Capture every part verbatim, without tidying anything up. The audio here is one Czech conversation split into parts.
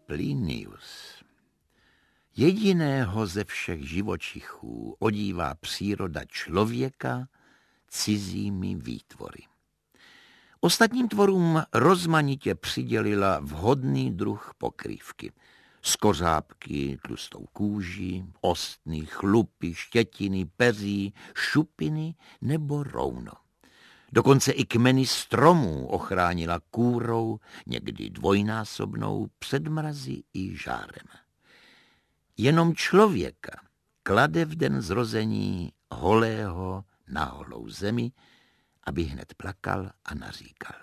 Plinius. Jediného ze všech živočichů odívá příroda člověka cizími výtvory. Ostatním tvorům rozmanitě přidělila vhodný druh pokrývky. Skořápky, tlustou kůži, ostny, chlupy, štětiny, peří, šupiny nebo rouno. Dokonce i kmeny stromů ochránila kůrou, někdy dvojnásobnou, před mrazy i žárem. Jenom člověka klade v den zrození holého na holou zemi, aby hned plakal a naříkal.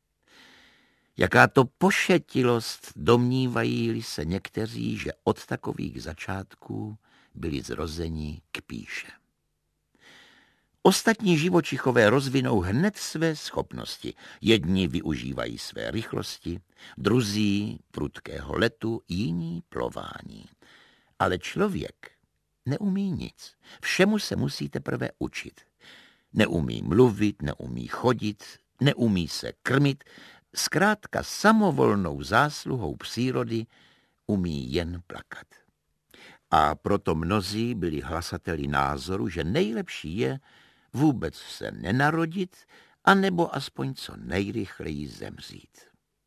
Jaká to pošetilost, domnívají-li se někteří, že od takových začátků byli zrozeni k píše. Ostatní živočichové rozvinou hned své schopnosti. Jedni využívají své rychlosti, druzí prudkého letu, jiní plování. Ale člověk neumí nic. Všemu se musí teprve učit. Neumí mluvit, neumí chodit, neumí se krmit, zkrátka samovolnou zásluhou přírody umí jen plakat. A proto mnozí byli hlasateli názoru, že nejlepší je vůbec se nenarodit, anebo aspoň co nejrychleji zemřít.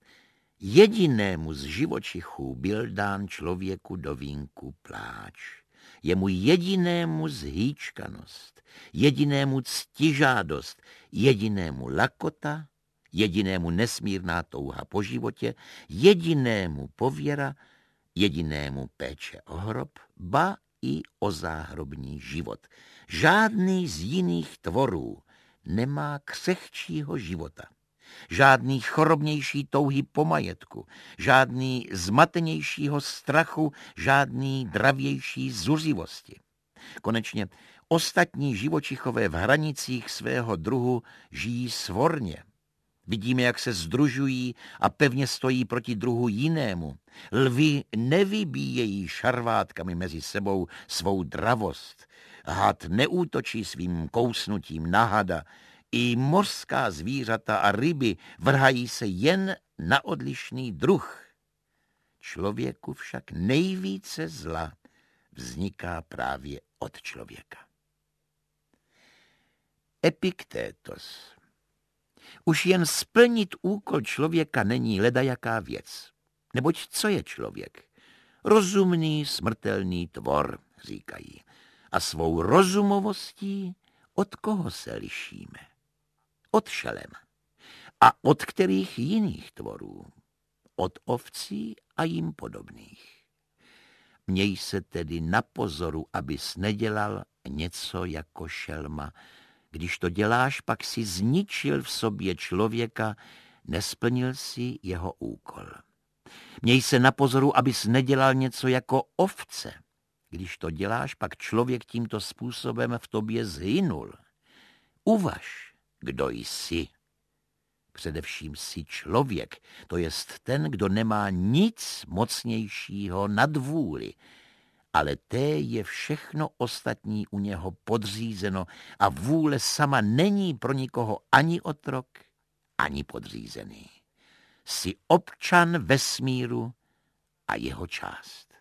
Jedinému z živočichů byl dán člověku do vínku pláč. Jemu jedinému zhýčkanost, jedinému ctižádost, jedinému lakota, jedinému nesmírná touha po životě, jedinému pověra, jedinému péče o hrob, ba i o záhrobní život. Žádný z jiných tvorů nemá křehčího života. Žádný chorobnější touhy po majetku, žádný zmatenějšího strachu, žádný dravější zuřivosti. Konečně ostatní živočichové v hranicích svého druhu žijí svorně. Vidíme, jak se sdružují a pevně stojí proti druhu jinému. Lvi nevybíjejí šarvátkami mezi sebou svou dravost. Had neútočí svým kousnutím na hada. I mořská zvířata a ryby vrhají se jen na odlišný druh. Člověku však nejvíce zla vzniká právě od člověka. Epiktétos. Už jen splnit úkol člověka není ledajaká věc. Neboť co je člověk? Rozumný, smrtelný tvor, říkají. A svou rozumovostí od koho se lišíme? Od šelema. A od kterých jiných tvorů? Od ovcí a jim podobných. Měj se tedy na pozoru, abys nedělal něco jako šelma. Když to děláš, pak si zničil v sobě člověka, nesplnil si jeho úkol. Měj se na pozoru, abys nedělal něco jako ovce. Když to děláš, pak člověk tímto způsobem v tobě zhynul. Uvaž, kdo jsi. Především jsi člověk, to jest ten, kdo nemá nic mocnějšího nad vůli, ale té je všechno ostatní u něho podřízeno a vůle sama není pro nikoho ani otrok, ani podřízený. Jsi občan vesmíru a jeho část.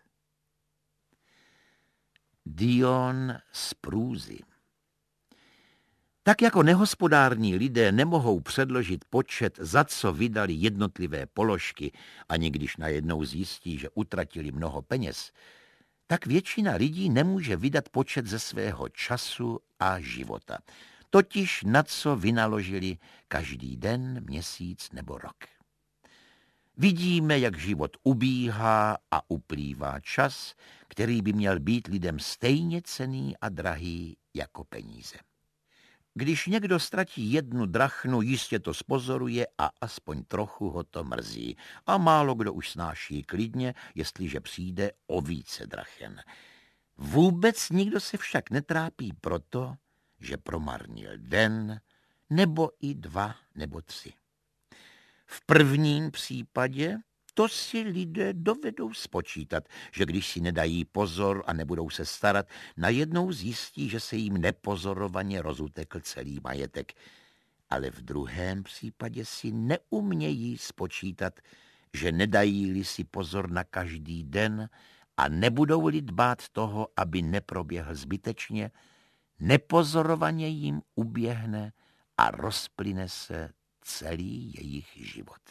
Dion z Průzy. Tak jako nehospodární lidé nemohou předložit počet, za co vydali jednotlivé položky, ani když najednou zjistí, že utratili mnoho peněz, tak většina lidí nemůže vydat počet ze svého času a života. Totiž na co vynaložili každý den, měsíc nebo rok. Vidíme, jak život ubíhá a uplývá čas, který by měl být lidem stejně cenný a drahý jako peníze. Když někdo ztratí jednu drachnu, jistě to spozoruje a aspoň trochu ho to mrzí. A málo kdo už snáší klidně, jestliže přijde o více drachen. Vůbec nikdo se však netrápí proto, že promarnil den, nebo i dva, nebo tři. V prvním případě to si lidé dovedou spočítat, že když si nedají pozor a nebudou se starat, najednou zjistí, že se jim nepozorovaně rozutekl celý majetek. Ale v druhém případě si neumějí spočítat, že nedají-li si pozor na každý den a nebudou-li dbát toho, aby neproběhl zbytečně, nepozorovaně jim uběhne a rozplyne se celý jejich život.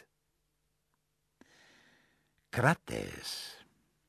Kratés.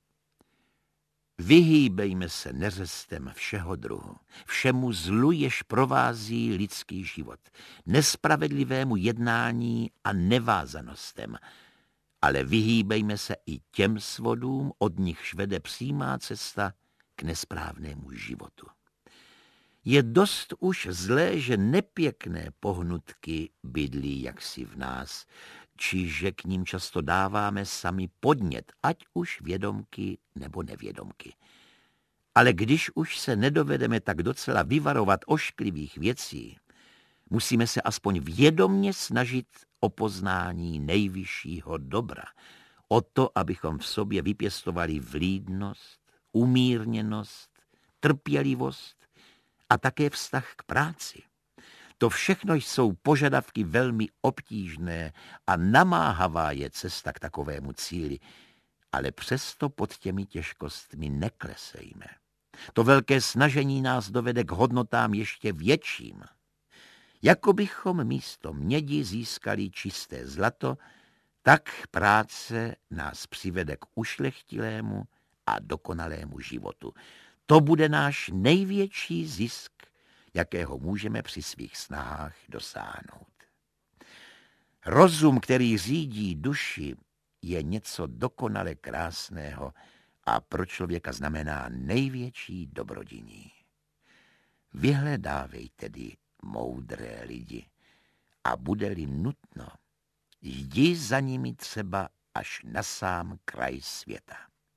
Vyhýbejme se neřestem všeho druhu, všemu zlu, jež provází lidský život, nespravedlivému jednání a nevázanostem, ale vyhýbejme se i těm svodům, od nichž vede přímá cesta k nesprávnému životu. Je dost už zlé, že nepěkné pohnutky bydlí jaksi v nás, či že k ním často dáváme sami podnět, ať už vědomky nebo nevědomky. Ale když už se nedovedeme tak docela vyvarovat ošklivých věcí, musíme se aspoň vědomně snažit o poznání nejvyššího dobra, o to, abychom v sobě vypěstovali vlídnost, umírněnost, trpělivost a také vztah k práci. To všechno jsou požadavky velmi obtížné a namáhavá je cesta k takovému cíli, ale přesto pod těmi těžkostmi neklesejme. To velké snažení nás dovede k hodnotám ještě větším. Jako bychom místo mědi získali čisté zlato, tak práce nás přivede k ušlechtilému a dokonalému životu. To bude náš největší zisk, jakého můžeme při svých snahách dosáhnout. Rozum, který řídí duši, je něco dokonale krásného a pro člověka znamená největší dobrodiní. Vyhledávej tedy moudré lidi a bude-li nutno, jdi za nimi třeba až na sám kraj světa.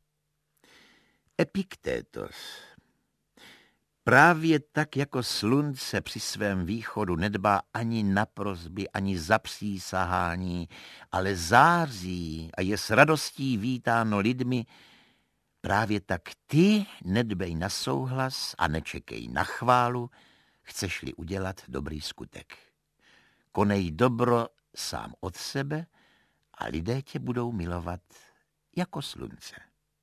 Epiktétos. Právě tak, jako slunce při svém východu nedbá ani na prosby, ani zapřísahání, ale září a je s radostí vítáno lidmi, právě tak ty nedbej na souhlas a nečekej na chválu, chceš-li udělat dobrý skutek. Konej dobro sám od sebe a lidé tě budou milovat jako slunce.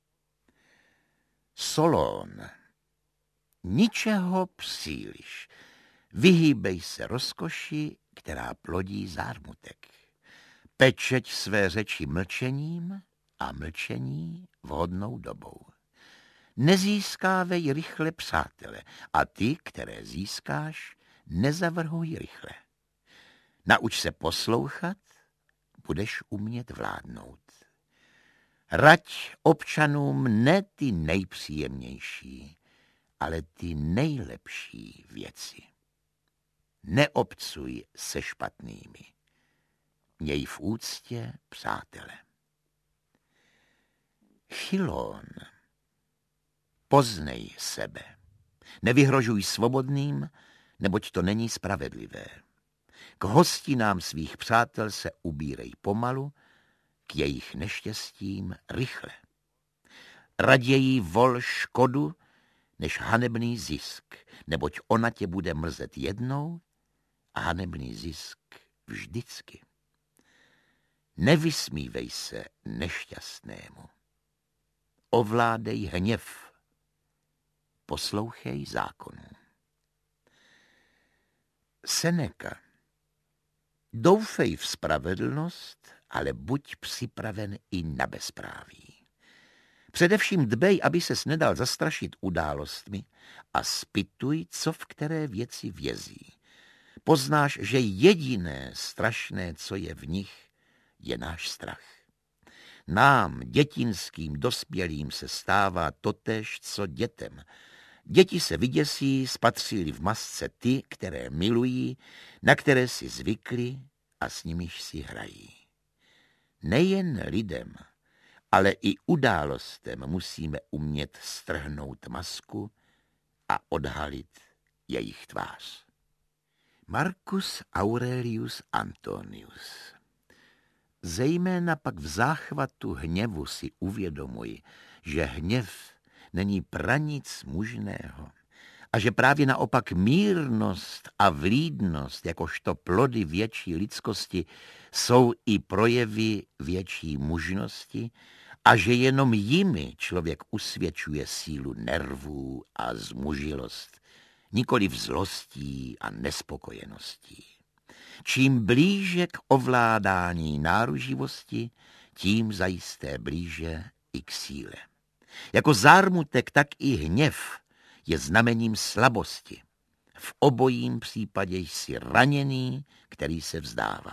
Solón. Ničeho příliš. Vyhýbej se rozkoši, která plodí zármutek. Pečeť své řeči mlčením a mlčení vhodnou dobou. Nezískávej rychle přátele a ty, které získáš, nezavrhuj rychle. Nauč se poslouchat, budeš umět vládnout. Raď občanům ne ty nejpříjemnější, ale ty nejlepší věci. Neobcuj se špatnými. Měj v úctě přátele. Chilón. Poznej sebe. Nevyhrožuj svobodným, neboť to není spravedlivé. K hostinám svých přátel se ubírej pomalu, k jejich neštěstím rychle. Raději vol škodu, než hanebný zisk, neboť ona tě bude mrzet jednou a hanebný zisk vždycky. Nevysmívej se nešťastnému. Ovládej hněv. Poslouchej zákonů. Seneca. Doufej v spravedlnost, ale buď připraven i na bezpráví. Především dbej, aby ses nedal zastrašit událostmi a zpytuj, co v které věci vězí. Poznáš, že jediné strašné, co je v nich, je náš strach. Nám, dětinským dospělým, se stává totéž, co dětem. Děti se vyděsí, spatří-li v masce ty, které milují, na které si zvykli a s nimiž si hrají. Nejen lidem, ale i událostem musíme umět strhnout masku a odhalit jejich tvář. Marcus Aurelius Antonius. Zejména pak v záchvatu hněvu si uvědomuj, že hněv není pranic mužného a že právě naopak mírnost a vlídnost, jakožto plody větší lidskosti, jsou i projevy větší mužnosti a že jenom jimi člověk usvědčuje sílu nervů a zmužilost, nikoli zlostí a nespokojeností. Čím blíže k ovládání náruživosti, tím zajisté blíže i k síle. Jako zármutek, tak i hněv je znamením slabosti. V obojím případě jsi raněný, který se vzdává.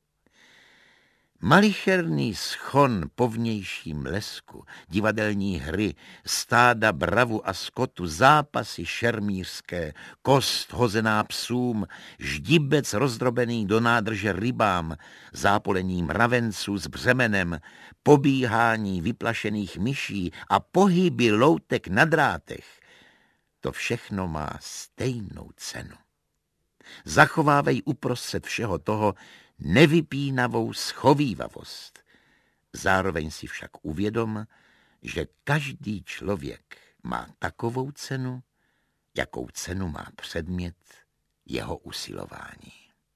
Malicherný schon po vnějším lesku, divadelní hry, stáda bravu a skotu, zápasy šermířské, kost hozená psům, ždibec rozdrobený do nádrže rybám, zápolení mravenců s břemenem, pobíhání vyplašených myší a pohyby loutek na drátech, to všechno má stejnou cenu. Zachovávej uprostřed všeho toho nevypínavou schovívavost. Zároveň si však uvědom, že každý člověk má takovou cenu, jakou cenu má předmět jeho usilování.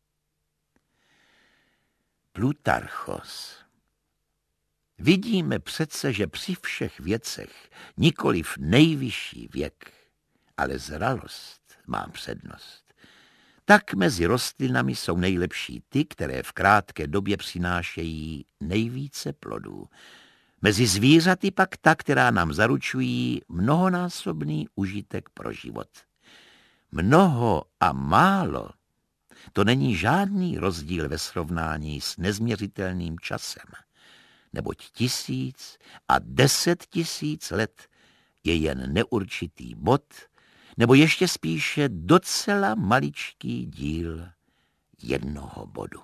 Plutarchos. Vidíme přece, že při všech věcech nikoliv nejvyšší věk, ale zralost má přednost. Tak mezi rostlinami jsou nejlepší ty, které v krátké době přinášejí nejvíce plodů. Mezi zvířaty pak ta, která nám zaručují mnohonásobný užitek pro život. Mnoho a málo, to není žádný rozdíl ve srovnání s nezměřitelným časem. Neboť tisíc a deset tisíc let je jen neurčitý bod, nebo ještě spíše docela maličký díl jednoho bodu.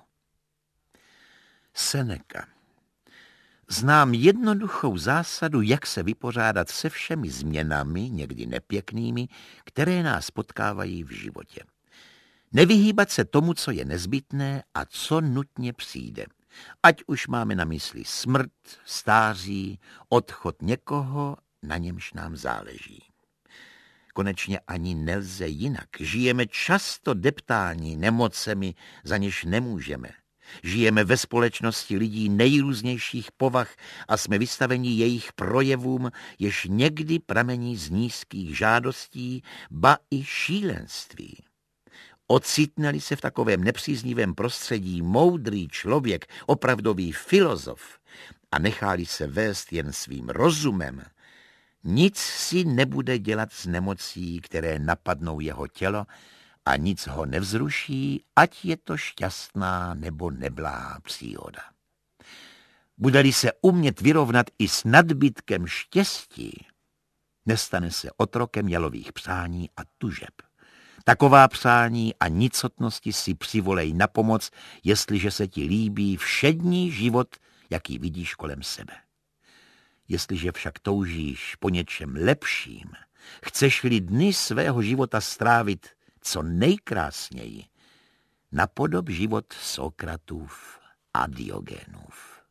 Seneca. Znám jednoduchou zásadu, jak se vypořádat se všemi změnami, někdy nepěknými, které nás potkávají v životě. Nevyhýbat se tomu, co je nezbytné a co nutně přijde. Ať už máme na mysli smrt, stáří, odchod někoho, na němž nám záleží. Konečně ani nelze jinak. Žijeme často deptáni nemocemi, za něž nemůžeme. Žijeme ve společnosti lidí nejrůznějších povah a jsme vystaveni jejich projevům, jež někdy pramení z nízkých žádostí, ba i šílenství. Ocitne-li se v takovém nepříznivém prostředí moudrý člověk, opravdový filozof, a nechá-li se vést jen svým rozumem, nic si nebude dělat s nemocí, které napadnou jeho tělo, a nic ho nevzruší, ať je to šťastná nebo neblahá příhoda. Bude-li se umět vyrovnat i s nadbytkem štěstí, nestane se otrokem jalových přání a tužeb. Taková přání a nicotnosti si přivolej na pomoc, jestliže se ti líbí všední život, jaký vidíš kolem sebe. Jestliže však toužíš po něčem lepším, chceš-li dny svého života strávit co nejkrásněji, napodob život Sokratův a Diogenův.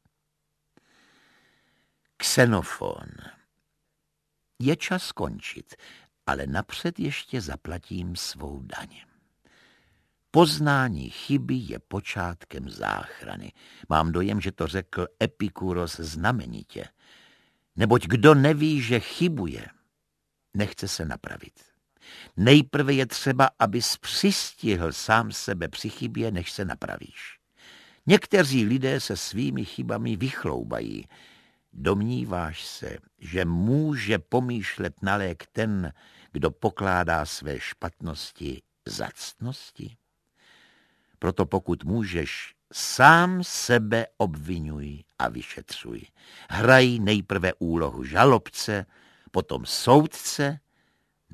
Xenofon. Je čas končit, ale napřed ještě zaplatím svou daň. Poznání chyby je počátkem záchrany. Mám dojem, že to řekl Epikuros znamenitě. Neboť kdo neví, že chybuje, nechce se napravit. Nejprve je třeba, abys přistihl sám sebe při chybě, než se napravíš. Někteří lidé se svými chybami vychloubají. Domníváš se, že může pomýšlet na lék ten, kdo pokládá své špatnosti za ctnosti? Proto pokud můžeš, sám sebe obvinuj a vyšetřuj. Hraj nejprve úlohu žalobce, potom soudce,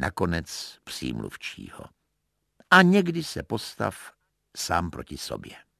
nakonec přímluvčího. A někdy se postav sám proti sobě.